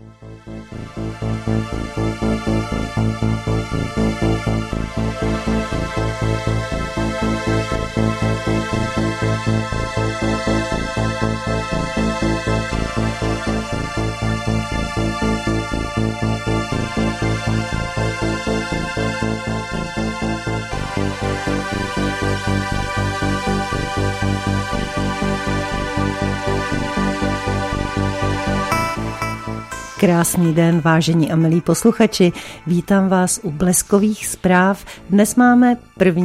Krásný den, vážení a milí posluchači. Vítám vás u Bleskových zpráv. Dnes máme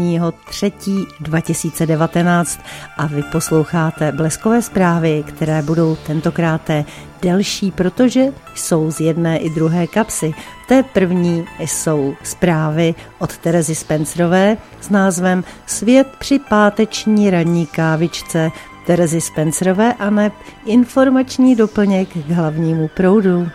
1.3.2019 a vy posloucháte Bleskové zprávy, které budou tentokrát delší, protože jsou z jedné i druhé kapsy. V té první jsou zprávy od Terezy Spencerové s názvem Svět při páteční ranní kávičce Terezy Spencerové a neb informační doplněk k hlavnímu proudu.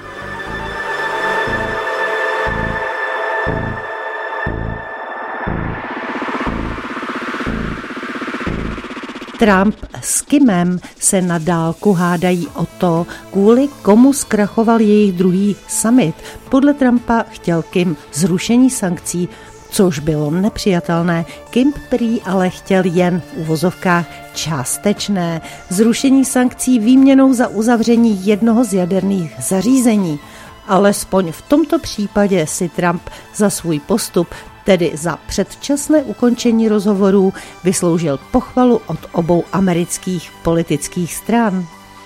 Trump s Kimem se na dálku hádají o to, kvůli komu zkrachoval jejich druhý summit. Podle Trumpa chtěl Kim zrušení sankcí, což bylo nepřijatelné. Kim prý ale chtěl jen v uvozovkách částečné zrušení sankcí výměnou za uzavření jednoho z jaderných zařízení. Alespoň v tomto případě si Trump za svůj postup, tedy za předčasné ukončení rozhovorů, vysloužil pochvalu od obou amerických politických stran.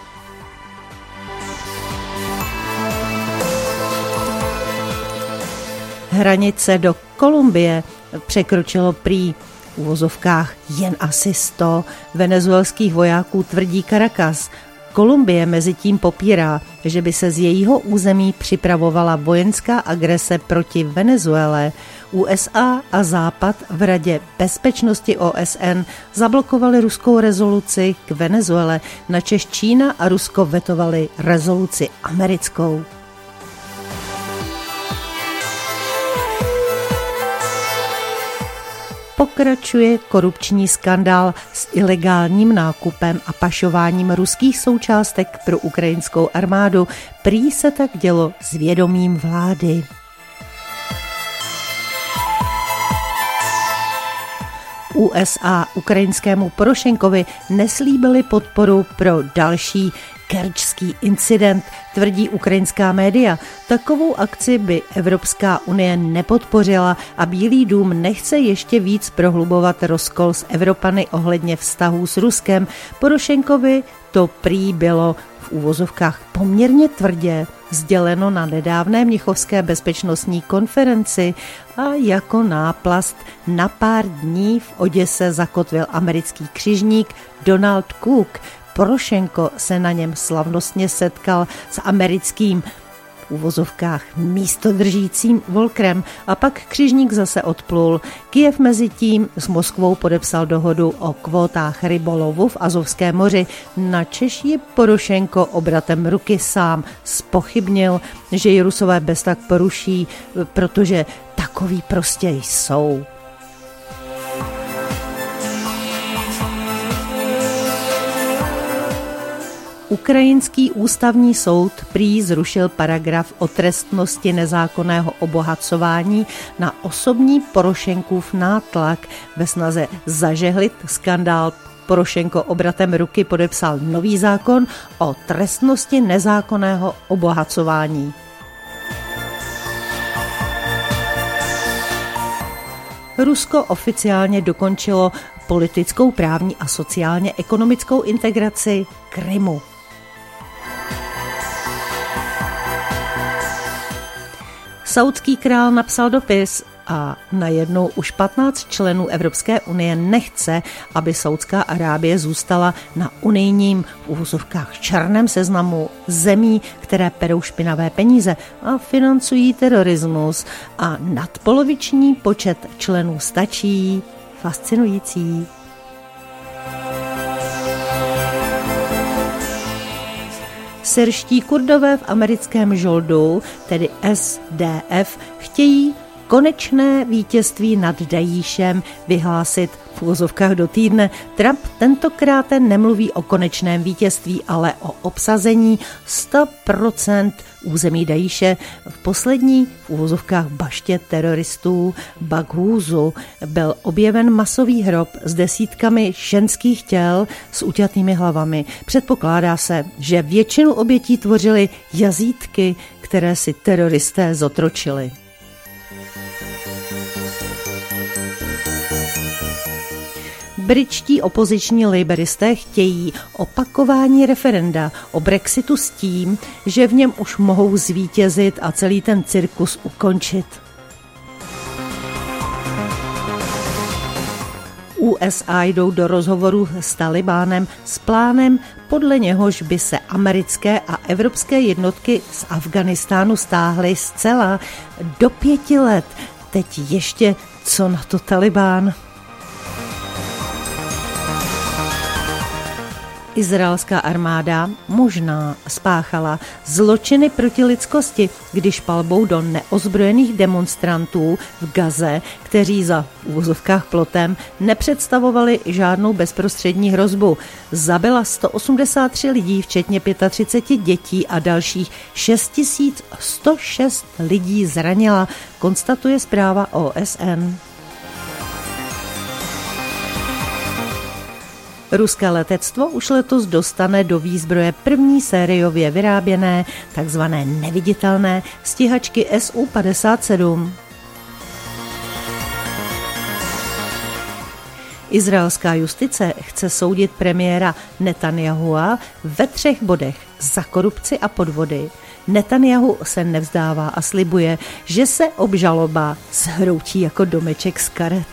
Hranice do Kolumbie překročilo prý v uvozovkách jen asi 100 venezuelských vojáků, tvrdí Caracas. Kolumbie mezitím popírá, že by se z jejího území připravovala vojenská agrese proti Venezuele. USA a Západ v Radě bezpečnosti OSN zablokovali ruskou rezoluci k Venezuele, načež Čína a Rusko vetovali rezoluci americkou. Pokračuje korupční skandál s ilegálním nákupem a pašováním ruských součástek pro ukrajinskou armádu. Prý se tak dělo s vědomím vlády. USA ukrajinskému Porošenkovi neslíbili podporu pro další kerčský incident, tvrdí ukrajinská média. Takovou akci by Evropská unie nepodpořila a Bílý dům nechce ještě víc prohlubovat rozkol s Evropany ohledně vztahů s Ruskem. Porošenkovi to prý bylo v uvozovkách poměrně tvrdě sděleno na nedávné mnichovské bezpečnostní konferenci a jako náplast na pár dní v Oděse zakotvil americký křižník Donald Cook. Porošenko se na něm slavnostně setkal s americkým v uvozovkách místodržícím Volkerem a pak křižník zase odplul. Kyjev mezi tím s Moskvou podepsal dohodu o kvótách rybolovu v Azovském moři, načež ji Porošenko obratem ruky sám zpochybnil, že ji Rusové bez tak poruší, protože takový prostě jsou. Ukrajinský ústavní soud prý zrušil paragraf o trestnosti nezákonného obohacování na osobní Porošenkův nátlak. Ve snaze zažehlit skandál Porošenko obratem ruky podepsal nový zákon o trestnosti nezákonného obohacování. Rusko oficiálně dokončilo politickou, právní a sociálně-ekonomickou integraci Krymu. Saúdský král napsal dopis a najednou už 15 členů Evropské unie nechce, aby Saúdská Arábie zůstala na unijním v uvozovkách černém seznamu zemí, které perou špinavé peníze a financují terorismus. A nadpoloviční počet členů stačí. Fascinující. Syrští Kurdové v americkém žoldu, tedy SDF, chtějí konečné vítězství nad Dajíšem vyhlásit v v uvozovkách do týdne, Trump tentokrát nemluví o konečném vítězství, ale o obsazení 100% území Dajíše v poslední v uvozovkách baště teroristů Baghúzu byl objeven masový hrob s desítkami ženských těl s uťatými hlavami. Předpokládá se, že většinu obětí tvořily jazýtky, které si teroristé zotročili. Britští opoziční laboristé chtějí opakování referenda o Brexitu s tím, že v něm už mohou zvítězit a celý ten cirkus ukončit. USA jdou do rozhovoru s Talibánem s plánem, podle něhož by se americké a evropské jednotky z Afghánistánu stáhly zcela do 5 let. Teď ještě co na to Talibán? Izraelská armáda možná spáchala zločiny proti lidskosti, když palbou do neozbrojených demonstrantů v Gaze, kteří za v uvozovkách plotem nepředstavovali žádnou bezprostřední hrozbu, zabila 183 lidí, včetně 35 dětí a dalších 6106 lidí zranila, konstatuje zpráva OSN. Ruské letectvo už letos dostane do výzbroje první sériově vyráběné, takzvané neviditelné stíhačky Su-57. Izraelská justice chce soudit premiéra Netanyahua ve 3 bodech za korupci a podvody. Netanyahu se nevzdává a slibuje, že se obžaloba zhroutí jako domeček z karet.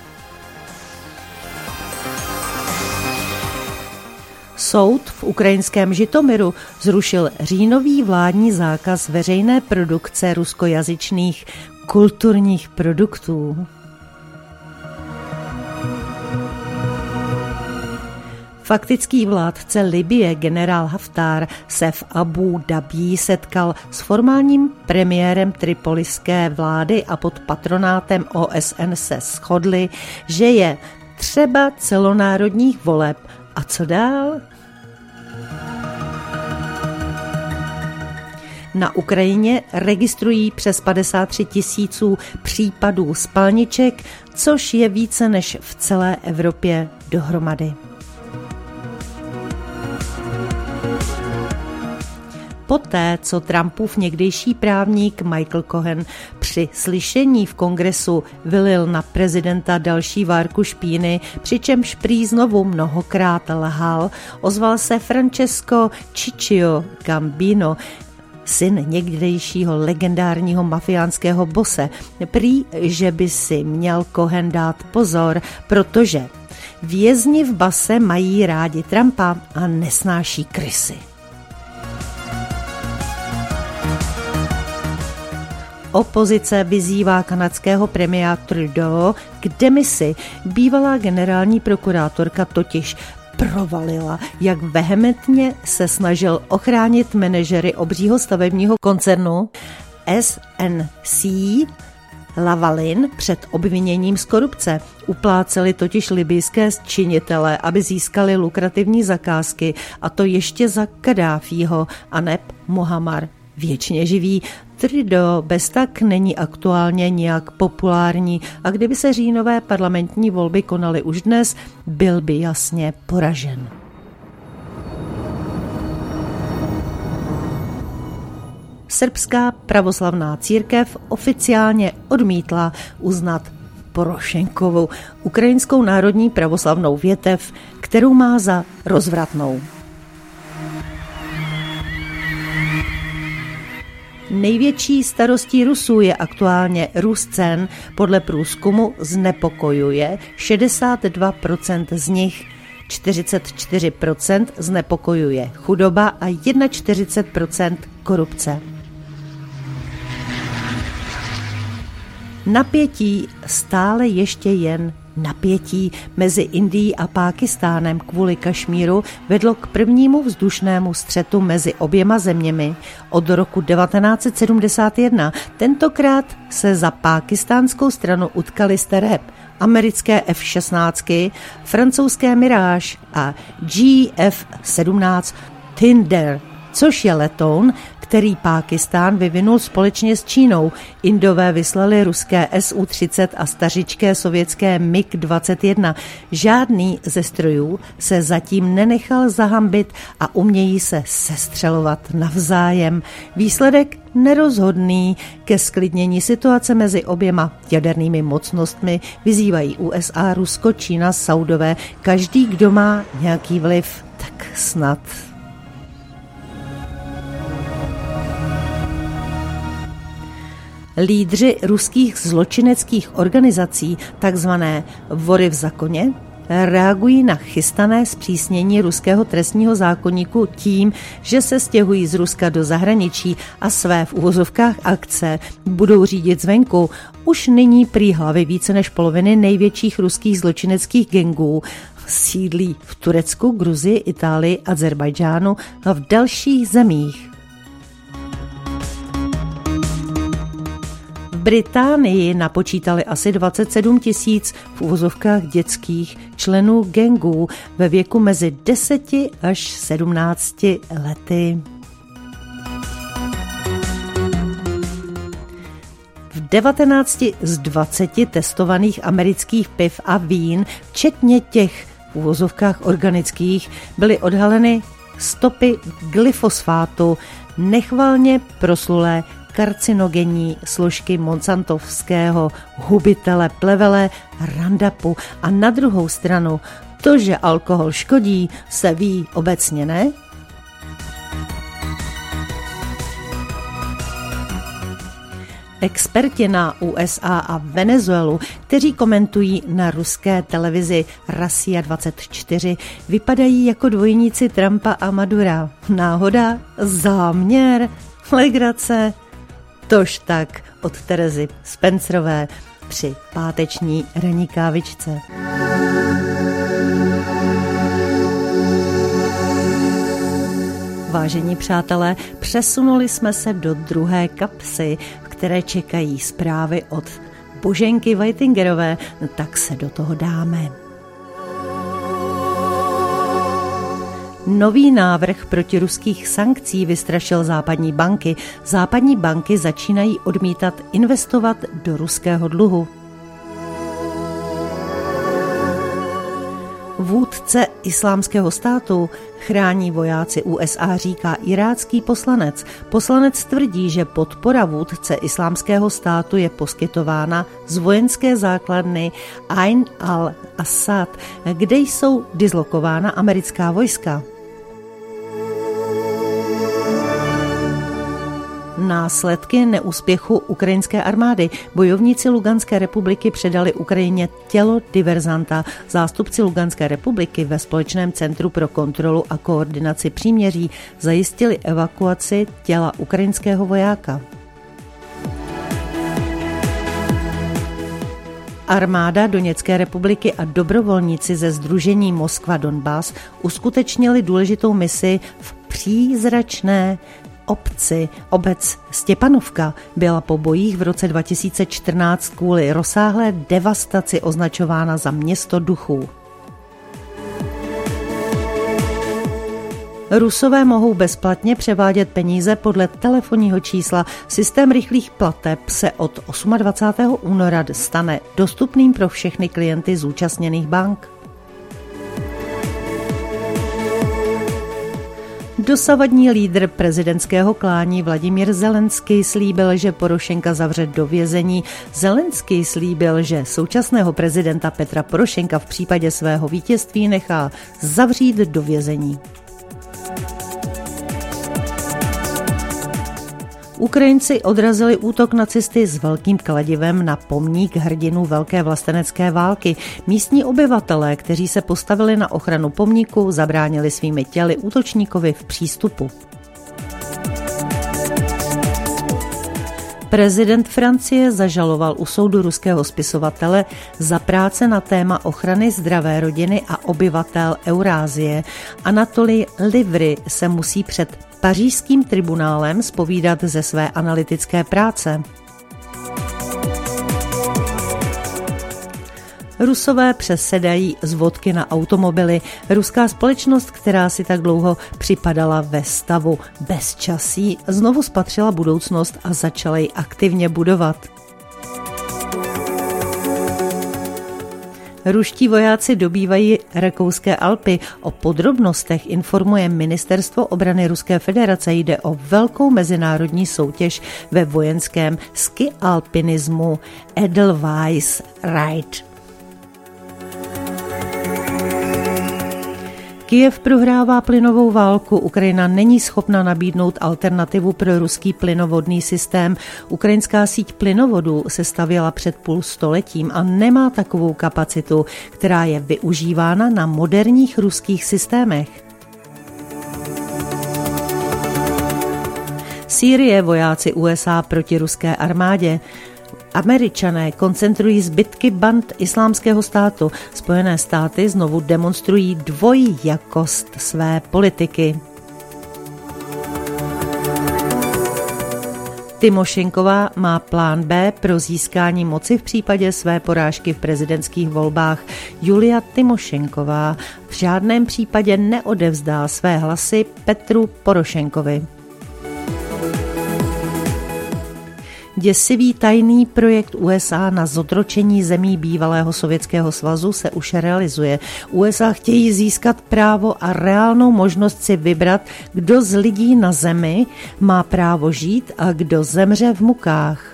Soud v ukrajinském Žitomiru zrušil říjnový vládní zákaz veřejné produkce ruskojazyčných kulturních produktů. Faktický vládce Libye generál Haftar se v Abu Dhabí setkal s formálním premiérem tripoliské vlády a pod patronátem OSN se shodli, že je třeba celonárodních voleb. A co dál? Na Ukrajině registrují přes 53 000 případů spalniček, což je více než v celé Evropě dohromady. Poté, co Trumpův někdejší právník Michael Cohen při slyšení v kongresu vylil na prezidenta další várku špíny, přičemž prý znovu mnohokrát lhal, ozval se Francesco Ciccio Gambino, syn někdejšího legendárního mafiánského bose, prý, že by si měl Cohen dát pozor, protože vězni v base mají rádi Trumpa a nesnáší krysy. Opozice vyzývá kanadského premiéra Trudeau k demisi. Bývalá generální prokurátorka totiž provalila, jak vehementně se snažil ochránit manažery obřího stavebního koncernu SNC Lavalin před obviněním z korupce. Upláceli totiž libyjské činitele, aby získali lukrativní zakázky, a to ještě za Kaddáfího a neb Mohammar věčně živý. Trudeau bez tak není aktuálně nijak populární a kdyby se říjnové parlamentní volby konaly už dnes, byl by jasně poražen. Srbská pravoslavná církev oficiálně odmítla uznat Porošenkovu ukrajinskou národní pravoslavnou větev, kterou má za rozvratnou. Největší starostí Rusů je aktuálně růst cen. Podle průzkumu znepokojuje 62% z nich, 44% znepokojuje chudoba a 41% korupce. Napětí stále ještě jen Napětí mezi Indií a Pákistánem kvůli Kašmíru vedlo k prvnímu vzdušnému střetu mezi oběma zeměmi od roku 1971. Tentokrát se za pákistánskou stranu utkali staré americké F-16, francouzské Mirage a GF-17 Thunder, což je letoun, který Pákistán vyvinul společně s Čínou. Indové vyslali ruské Su-30 a stařičké sovětské MiG-21. Žádný ze strojů se zatím nenechal zahambit a umějí se sestřelovat navzájem. Výsledek nerozhodný. Ke zklidnění situace mezi oběma jadernými mocnostmi vyzývají USA, Rusko, Čína, Saudové. Každý, kdo má nějaký vliv, tak snad. Lídři ruských zločineckých organizací, takzvané Vory v zákoně, reagují na chystané zpřísnění ruského trestního zákoníku tím, že se stěhují z Ruska do zahraničí a své v uvozovkách akce budou řídit zvenku. Už nyní prý hlavy více než poloviny největších ruských zločineckých gangů sídlí v Turecku, Gruzii, Itálii, Azerbajdžánu a v dalších zemích. V Británii napočítali asi 27 000 v uvozovkách dětských členů gangů ve věku mezi 10 až 17 lety. V 19 z 20 testovaných amerických piv a vín, včetně těch v uvozovkách organických, byly odhaleny stopy glyfosfátu, nechvalně proslulé karcinogenní složky monsantovského hubitele plevele Roundupu. A na druhou stranu, to, že alkohol škodí, se ví obecně, ne? Experti na USA a Venezuelu, kteří komentují na ruské televizi Russia 24, vypadají jako dvojníci Trumpa a Madura. Náhoda? Záměr? Legrace? Tož tak od Terezy Spencerové při páteční ranní kávičce. Vážení přátelé, přesunuli jsme se do druhé kapsy, v které čekají zprávy od Boženky Weitingerové, tak se do toho dáme. Nový návrh protiruských sankcí vystrašil západní banky. Západní banky začínají odmítat investovat do ruského dluhu. Vůdce Islámského státu chrání vojáci USA, říká irácký poslanec. Poslanec tvrdí, že podpora vůdce Islámského státu je poskytována z vojenské základny Ain al-Assad, kde jsou dislokována americká vojska. Následky neúspěchu ukrajinské armády. Bojovníci Luganské republiky předali Ukrajině tělo diverzanta. Zástupci Luganské republiky ve Společném centru pro kontrolu a koordinaci příměří zajistili evakuaci těla ukrajinského vojáka. Armáda Doněcké republiky a dobrovolníci ze sdružení Moskva Donbas uskutečnili důležitou misi v přízračné obci. Obec Stěpanovka byla po bojích v roce 2014 kvůli rozsáhlé devastaci označována za město duchů. Rusové mohou bezplatně převádět peníze podle telefonního čísla. Systém rychlých plateb se od 28. února stane dostupným pro všechny klienty zúčastněných bank. Dosavadní lídr prezidentského klání Vladimír Zelenský slíbil, že Porošenka zavře do vězení. Zelenský slíbil, že současného prezidenta Petra Porošenka v případě svého vítězství nechá zavřít do vězení. Ukrajinci odrazili útok nacisty s velkým kladivem na pomník hrdinů Velké vlastenecké války. Místní obyvatelé, kteří se postavili na ochranu pomníku, zabránili svými těly útočníkovi v přístupu. Prezident Francie zažaloval u soudu ruského spisovatele za práce na téma ochrany zdravé rodiny a obyvatel Eurázie. Anatolij Livry se musí před pařížským tribunálem zpovídat ze své analytické práce. Rusové přesedají z vodky na automobily. Ruská společnost, která si tak dlouho připadala ve stavu bezčasí, znovu spatřila budoucnost a začala ji aktivně budovat. Ruští vojáci dobývají rakouské Alpy. O podrobnostech informuje Ministerstvo obrany Ruské federace. Jde o velkou mezinárodní soutěž ve vojenském skialpinismu Edelweiss Ride. Kyjev prohrává plynovou válku, Ukrajina není schopna nabídnout alternativu pro ruský plynovodný systém. Ukrajinská síť plynovodů se stavěla před půl stoletím a nemá takovou kapacitu, která je využívána na moderních ruských systémech. Sýrie, vojáci USA proti ruské armádě. Američané koncentrují zbytky band Islámského státu. Spojené státy znovu demonstrují dvojí jakost své politiky. Tymošenková má plán B pro získání moci v případě své porážky v prezidentských volbách. Julia Tymošenková v žádném případě neodevzdá své hlasy Petru Porošenkovi. Děsivý tajný projekt USA na zotročení zemí bývalého Sovětského svazu se už realizuje. USA chtějí získat právo a reálnou možnost si vybrat, kdo z lidí na zemi má právo žít a kdo zemře v mukách.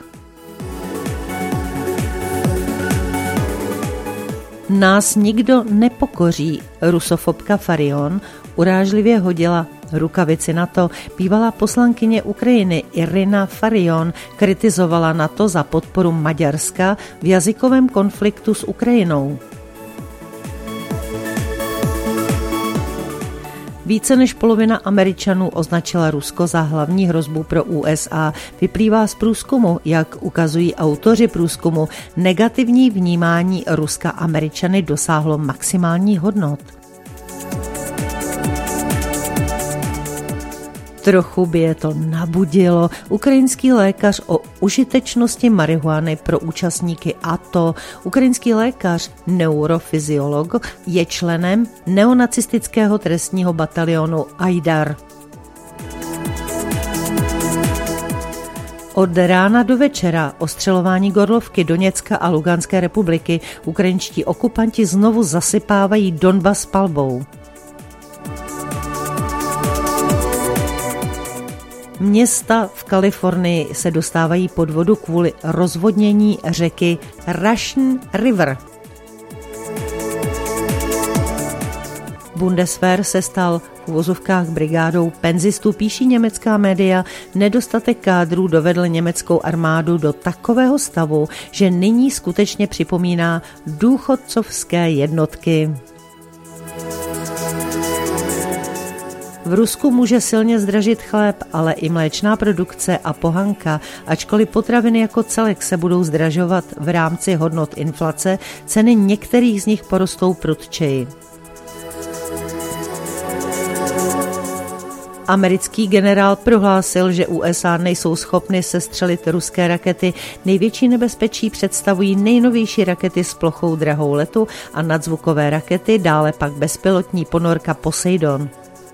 Nás nikdo nepokoří, rusofobka Farion urážlivě hodila rukavici NATO. Bývalá poslankyně Ukrajiny Irina Farion kritizovala NATO za podporu Maďarska v jazykovém konfliktu s Ukrajinou. Více než polovina Američanů označila Rusko za hlavní hrozbu pro USA. Vyplývá z průzkumu, jak ukazují autoři průzkumu, negativní vnímání Ruska Američany dosáhlo maximálních hodnot. Trochu by je to nabudilo. Ukrajinský lékař o užitečnosti marihuany pro účastníky ATO. Ukrajinský lékař, neurofyziolog, je členem neonacistického trestního batalionu Aidar. Od rána do večera ostřelování Gorlovky, Doněcka a Luganské republiky. Ukrajinští okupanti znovu zasypávají Donbas palbou. Města v Kalifornii se dostávají pod vodu kvůli rozvodnění řeky Russian River. Bundeswehr se stal v uvozovkách brigádou penzistů, píší německá média. Nedostatek kádrů dovedl německou armádu do takového stavu, že nyní skutečně připomíná důchodcovské jednotky. V Rusku může silně zdražit chléb, ale i mléčná produkce a pohanka. Ačkoliv potraviny jako celek se budou zdražovat v rámci hodnot inflace, ceny některých z nich porostou prudčeji. Americký generál prohlásil, že USA nejsou schopny sestřelit ruské rakety. Největší nebezpečí představují nejnovější rakety s plochou drahou letu a nadzvukové rakety, dále pak bezpilotní ponorka Poseidon.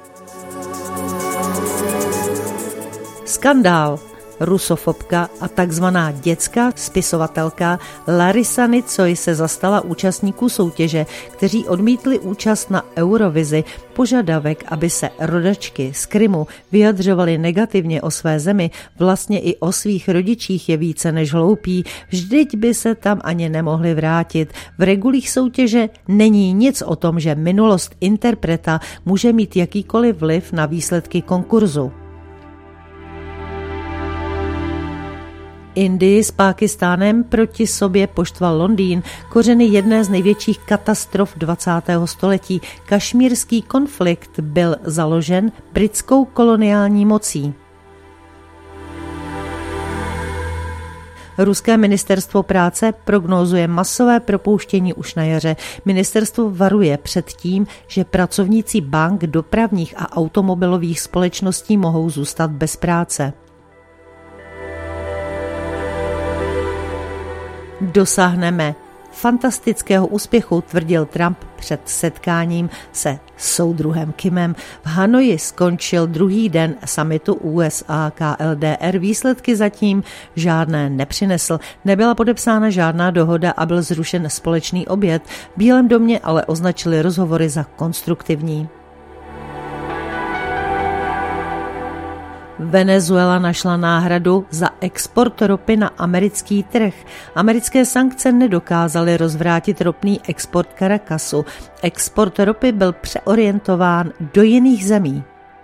Skandál. Rusofobka a takzvaná dětská spisovatelka Larisa Nicoj se zastala účastníků soutěže, kteří odmítli účast na Eurovizi. Požadavek, aby se rodačky z Krymu vyjadřovaly negativně o své zemi, vlastně i o svých rodičích, je více než hloupý. Vždyť by se tam ani nemohli vrátit. V regulích soutěže není nic o tom, že minulost interpreta může mít jakýkoliv vliv na výsledky konkurzu. Indii s Pákistánem proti sobě poštval Londýn, kořeny jedné z největších katastrof 20. století. Kašmírský konflikt byl založen britskou koloniální mocí. Ruské ministerstvo práce prognózuje masové propouštění už na jaře. Ministerstvo varuje před tím, že pracovníci bank, dopravních a automobilových společností mohou zůstat bez práce. Dosáhneme fantastického úspěchu, tvrdil Trump před setkáním se soudruhem Kimem. V Hanoji skončil druhý den summitu USA KLDR. Výsledky zatím žádné nepřinesl. Nebyla podepsána žádná dohoda a byl zrušen společný oběd. V Bílém domě ale označili rozhovory za konstruktivní. Venezuela našla náhradu za export ropy na americký trh. Americké sankce nedokázaly rozvrátit ropný export Caracasu. Export ropy byl přeorientován do jiných zemí.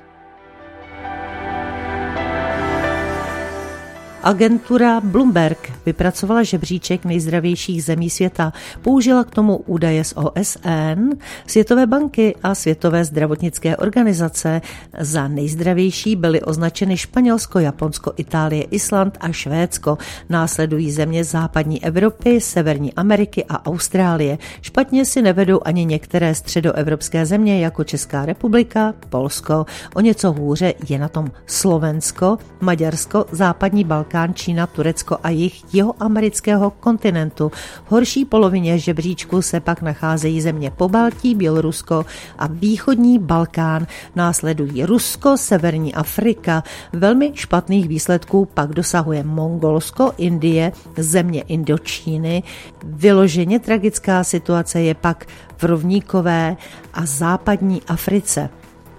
Agentura Bloomberg vypracovala žebříček nejzdravějších zemí světa. Použila k tomu údaje z OSN, Světové banky a Světové zdravotnické organizace. Za nejzdravější byly označeny Španělsko, Japonsko, Itálie, Island a Švédsko. Následují země západní Evropy, Severní Ameriky a Austrálie. Špatně si nevedou ani některé středoevropské země jako Česká republika, Polsko. O něco hůře je na tom Slovensko, Maďarsko, západní Balkán, Čína, Turecko a jihoamerického kontinentu. V horší polovině žebříčku se pak nacházejí země Pobaltí, Bělorusko a východní Balkán. Následují Rusko, Severní Afrika. Velmi špatných výsledků pak dosahuje Mongolsko, Indie, země Indočíny. Vyloženě tragická situace je pak v rovníkové a západní Africe.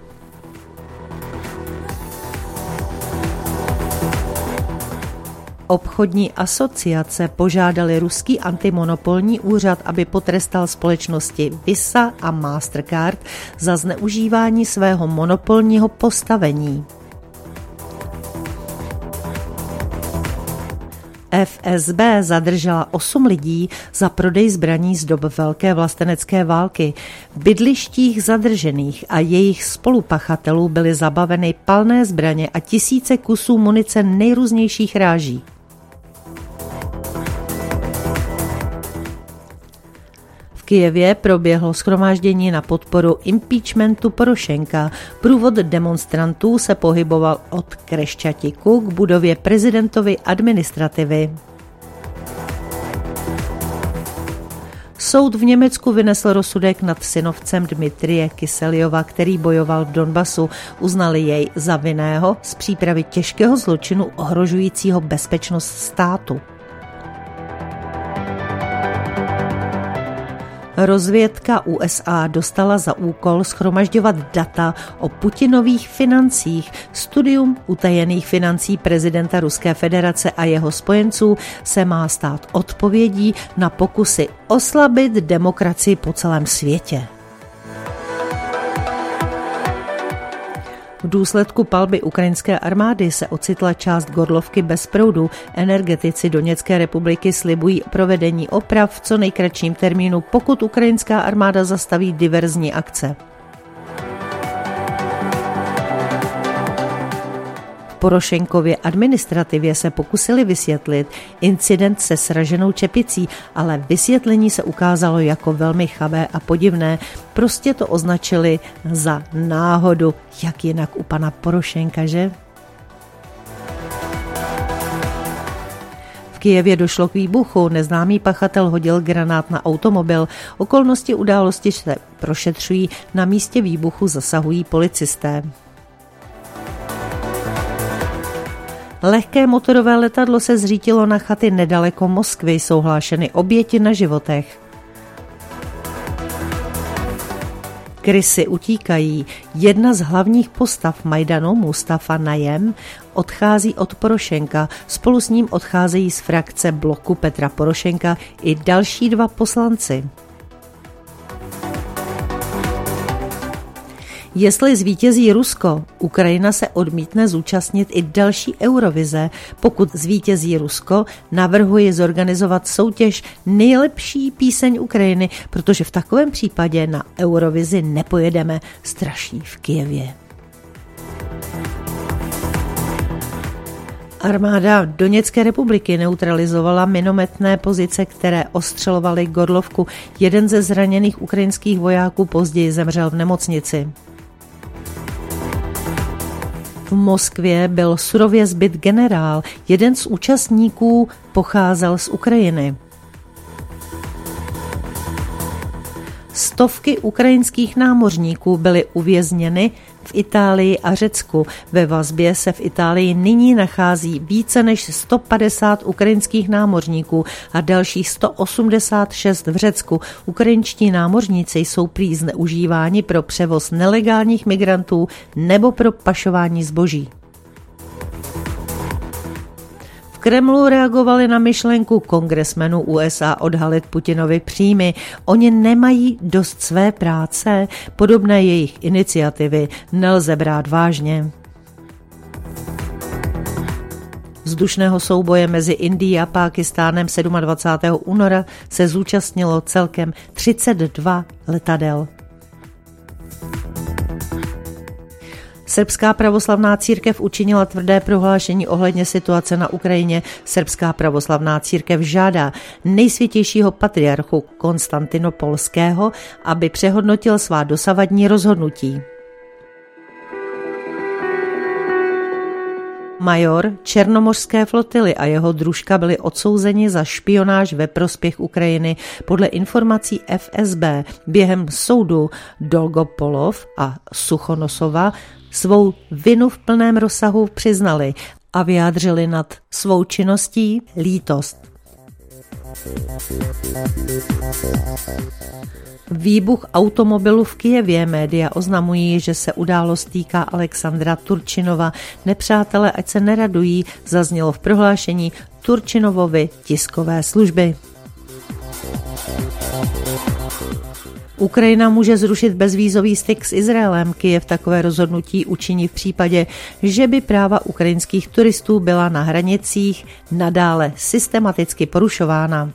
Obchodní asociace požádali ruský antimonopolní úřad, aby potrestal společnosti Visa a Mastercard za zneužívání svého monopolního postavení. FSB zadržela 8 lidí za prodej zbraní z dob Velké vlastenecké války. V bydlištích zadržených a jejich spolupachatelů byly zabaveny palné zbraně a tisíce kusů munice nejrůznějších ráží. V Kyjevě proběhlo shromáždění na podporu impeachmentu Porošenka. Průvod demonstrantů se pohyboval od Kreščatiku k budově prezidentovy administrativy. Soud v Německu vynesl rozsudek nad synovcem Dmitrije Kyselyova, který bojoval v Donbasu. Uznali jej za vinného z přípravy těžkého zločinu ohrožujícího bezpečnost státu. Rozvědka USA dostala za úkol shromažďovat data o Putinových financích. Studium utajených financí prezidenta Ruské federace a jeho spojenců se má stát odpovědí na pokusy oslabit demokracii po celém světě. V důsledku palby ukrajinské armády se ocitla část Gorlovky bez proudu. Energetici Doněcké republiky slibují provedení oprav v co nejkratším termínu, pokud ukrajinská armáda zastaví diverzní akce. V Porošenkově administrativě se pokusili vysvětlit incident se sraženou čepicí, ale vysvětlení se ukázalo jako velmi chabé a podivné. Prostě to označili za náhodu, jak jinak u pana Porošenka, že? V Kyjevě došlo k výbuchu, neznámý pachatel hodil granát na automobil. Okolnosti události se prošetřují, na místě výbuchu zasahují policisté. Lehké motorové letadlo se zřítilo na chaty nedaleko Moskvy, jsou hlášeny oběti na životech. Krysy utíkají. Jedna z hlavních postav Majdanu, Mustafa Najem, odchází od Porošenka. Spolu s ním odcházejí z frakce bloku Petra Porošenka i další 2 poslanci. Jestli zvítězí Rusko, Ukrajina se odmítne zúčastnit i další Eurovize. Pokud zvítězí Rusko, navrhuji zorganizovat soutěž Nejlepší píseň Ukrajiny, protože v takovém případě na Eurovizi nepojedeme, straší v Kyjevě. Armáda Doněcké republiky neutralizovala minometné pozice, které ostřelovaly Gorlovku. Jeden ze zraněných ukrajinských vojáků později zemřel v nemocnici. V Moskvě byl surově zbyt generál. Jeden z účastníků pocházel z Ukrajiny. Stovky ukrajinských námořníků byly uvězněny v Itálii a Řecku. Ve vazbě se v Itálii nyní nachází více než 150 ukrajinských námořníků a dalších 186 v Řecku. Ukrajinští námořníci jsou prý zneužíváni pro převoz nelegálních migrantů nebo pro pašování zboží. V Kremlu reagovali na myšlenku kongresmenů USA odhalit Putinovi příjmy. Oni nemají dost své práce, podobné jejich iniciativy nelze brát vážně. Vzdušného souboje mezi Indií a Pákistánem 27. února se zúčastnilo celkem 32 letadel. Srbská pravoslavná církev učinila tvrdé prohlášení ohledně situace na Ukrajině. Srbská pravoslavná církev žádá nejsvětějšího patriarchu Konstantinopolského, aby přehodnotil svá dosavadní rozhodnutí. Major černomořské flotily a jeho družka byli odsouzeni za špionáž ve prospěch Ukrajiny. Podle informací FSB během soudu Dolgopolov a Suchonosova svou vinu v plném rozsahu přiznali a vyjádřili nad svou činností lítost. Výbuch automobilu v Kyjevě. Média oznamují, že se událost týká Alexandra Turčinova. Nepřátelé, ať se neradují, zaznělo v prohlášení Turčinovovy tiskové služby. Ukrajina může zrušit bezvízový styk s Izraelem. Kyjev takové rozhodnutí učiní v případě, že by práva ukrajinských turistů byla na hranicích nadále systematicky porušována.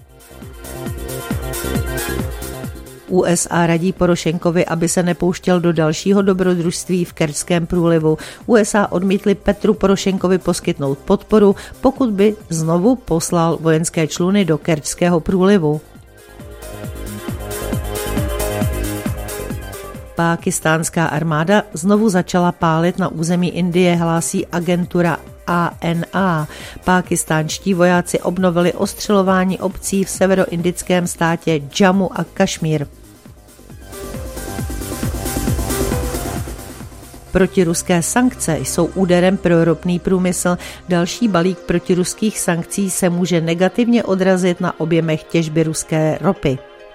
USA radí Porošenkovi, aby se nepouštěl do dalšího dobrodružství v Kerčském průlivu. USA odmítli Petru Porošenkovi poskytnout podporu, pokud by znovu poslal vojenské čluny do Kerčského průlivu. Pákistánská armáda znovu začala pálit na území Indie, hlásí agentura ANA. Pákistánští vojáci obnovili ostřelování obcí v severoindickém státě Jammu a Kašmír. Protiruské sankce jsou úderem pro ropný průmysl. Další balík protiruských sankcí se může negativně odrazit na objemech těžby ruské ropy.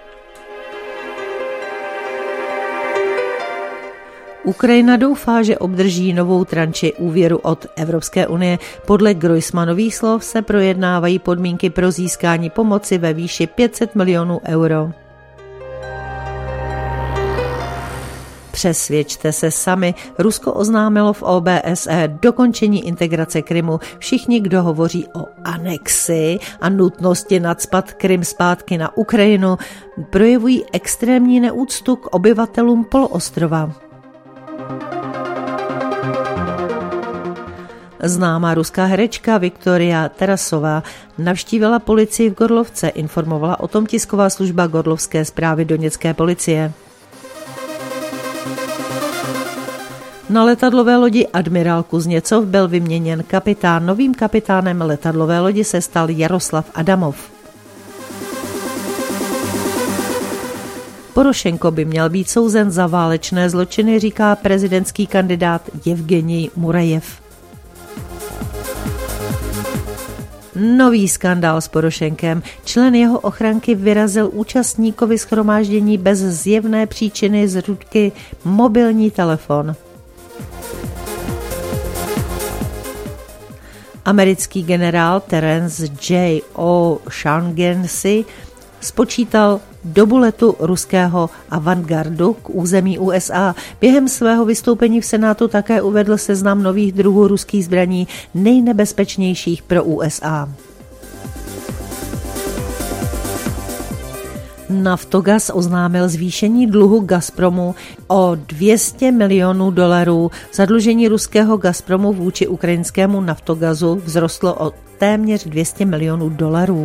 Ukrajina doufá, že obdrží novou tranči úvěru od Evropské unie. Podle Groysmanových slov se projednávají podmínky pro získání pomoci ve výši 500 milionů euro. Přesvědčte se sami, Rusko oznámilo v OBSE dokončení integrace Krymu. Všichni, kdo hovoří o anexi a nutnosti nacpat Krym zpátky na Ukrajinu, projevují extrémní neúctu k obyvatelům poloostrova. Známá ruská herečka Viktoria Tarasová navštívila policii v Gorlovce, informovala o tom tisková služba Gorlovské zprávy doněcké policie. Na letadlové lodi Admirál Kuzněcov byl vyměněn kapitán. Novým kapitánem letadlové lodi se stal Jaroslav Adamov. Porošenko by měl být souzen za válečné zločiny, říká prezidentský kandidát Jevgenij Murajev. Nový skandál s Porošenkem. Člen jeho ochranky vyrazil účastníkovi shromáždění bez zjevné příčiny z ruky mobilní telefon. Americký generál Terence J. O'Shaughnessy spočítal dobu letu ruského avantgardu k území USA. Během svého vystoupení v Senátu také uvedl seznam nových druhů ruských zbraní nejnebezpečnějších pro USA. Naftogaz oznámil zvýšení dluhu Gazpromu o $200 milionů. Zadlužení ruského Gazpromu vůči ukrajinskému Naftogazu vzrostlo o téměř $200 milionů.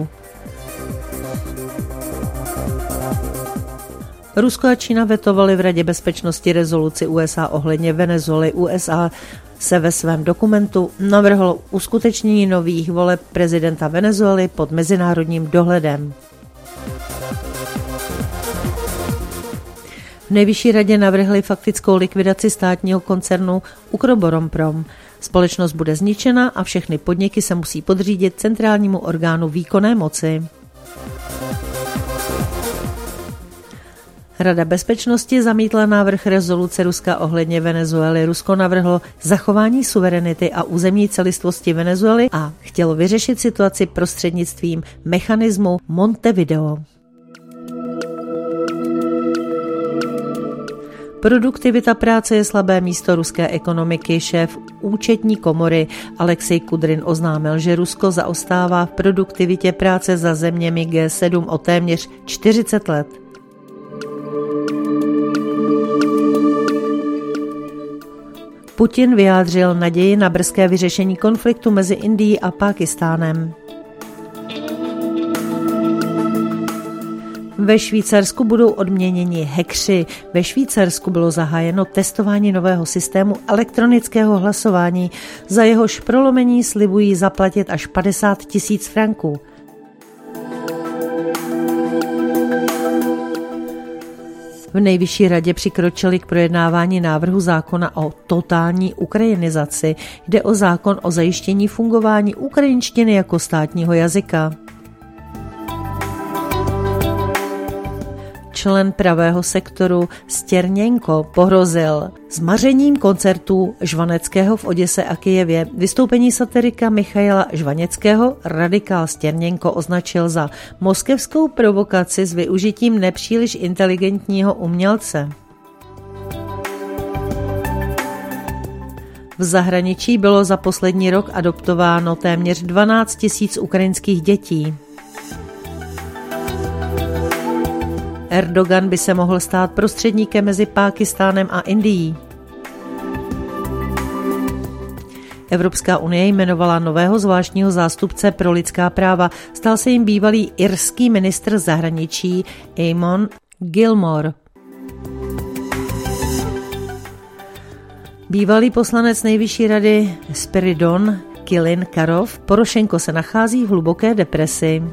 Rusko a Čína vetovaly v Radě bezpečnosti rezoluci USA ohledně Venezuely. USA se ve svém dokumentu navrhlo uskutečnění nových voleb prezidenta Venezuely pod mezinárodním dohledem. V nejvyšší radě navrhli faktickou likvidaci státního koncernu Ukroboronprom. Společnost bude zničena a všechny podniky se musí podřídit centrálnímu orgánu výkonné moci. Rada bezpečnosti zamítla návrh rezoluce Ruska ohledně Venezuely. Rusko navrhlo zachování suverenity a územní celistvosti Venezuely a chtělo vyřešit situaci prostřednictvím mechanismu Montevideo. Produktivita práce je slabé místo ruské ekonomiky. Šéf účetní komory Alexej Kudrin oznámil, že Rusko zaostává v produktivitě práce za zeměmi G7 o téměř 40 let. Putin vyjádřil naději na brzké vyřešení konfliktu mezi Indií a Pákistánem. Ve Švýcarsku budou odměněni hackři. Ve Švýcarsku bylo zahájeno testování nového systému elektronického hlasování, za jehož prolomení slibují zaplatit až 50 000 franků. V nejvyšší radě přikročili k projednávání návrhu zákona o totální ukrajinizaci. Jde o zákon o zajištění fungování ukrajinštiny jako státního jazyka. Člen pravého sektoru Stěrněnko pohrozil zmařením koncertů Žvaneckého v Oděse a Kyjevě. Vystoupení satirika Michaila Žvaněckého radikál Stěrněnko označil za moskevskou provokaci s využitím nepříliš inteligentního umělce. V zahraničí bylo za poslední rok adoptováno téměř 12 000 ukrajinských dětí. Erdogan by se mohl stát prostředníkem mezi Pákistánem a Indií. Evropská unie jmenovala nového zvláštního zástupce pro lidská práva. Stal se jim bývalý irský ministr zahraničí Eamon Gilmore. Bývalý poslanec nejvyšší rady Spiridon Kilin Karov Porošenko se nachází v hluboké depresi.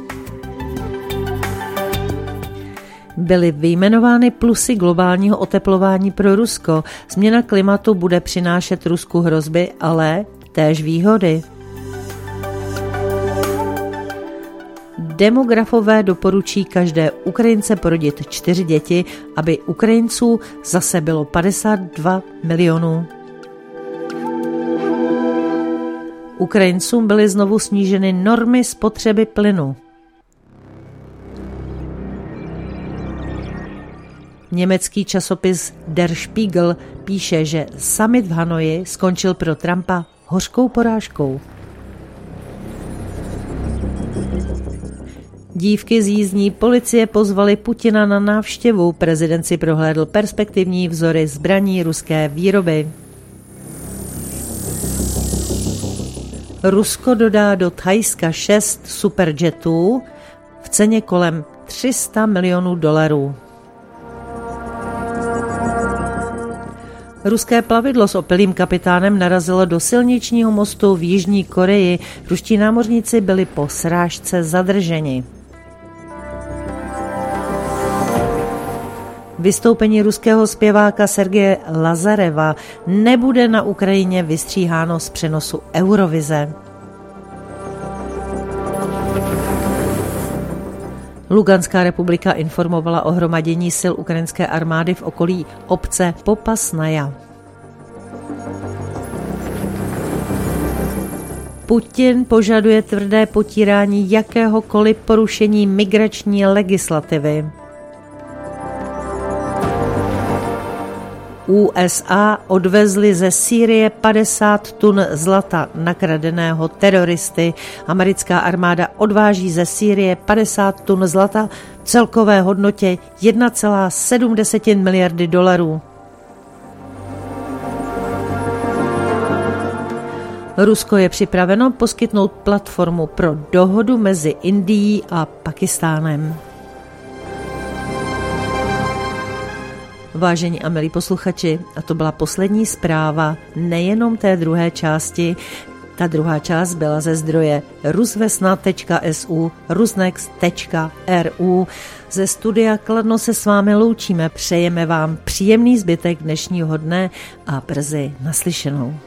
Byly vyjmenovány plusy globálního oteplování pro Rusko. Změna klimatu bude přinášet Rusku hrozby, ale též výhody. Demografové doporučí každé Ukrajince porodit 4 děti, aby Ukrajinců zase bylo 52 milionů. Ukrajincům byly znovu sníženy normy spotřeby plynu. Německý časopis Der Spiegel píše, že summit v Hanoji skončil pro Trumpa hořkou porážkou. Dívky z jízdní policie pozvaly Putina na návštěvu. Prezident si prohlédl perspektivní vzory zbraní ruské výroby. Rusko dodá do Thajska 6 superjetů v ceně kolem $300 milionů. Ruské plavidlo s opilým kapitánem narazilo do silničního mostu v Jižní Koreji. Ruští námořníci byli po srážce zadrženi. Vystoupení ruského zpěváka Sergeje Lazareva nebude na Ukrajině vystříháno z přenosu Eurovize. Luganská republika informovala o hromadění sil ukrajinské armády v okolí obce Popasnaja. Putin požaduje tvrdé potírání jakéhokoliv porušení migrační legislativy. USA odvezly ze Sýrie 50 tun zlata nakradeného teroristy. Americká armáda odváží ze Sýrie 50 tun zlata v celkové hodnotě 1,7 miliardy dolarů. Rusko je připraveno poskytnout platformu pro dohodu mezi Indií a Pakistánem. Vážení a milí posluchači, a to byla poslední zpráva nejenom té druhé části. Ta druhá část byla ze zdroje rusvesna.su, rusnex.ru. Ze studia Kladno se s vámi loučíme, přejeme vám příjemný zbytek dnešního dne a brzy naslyšenou.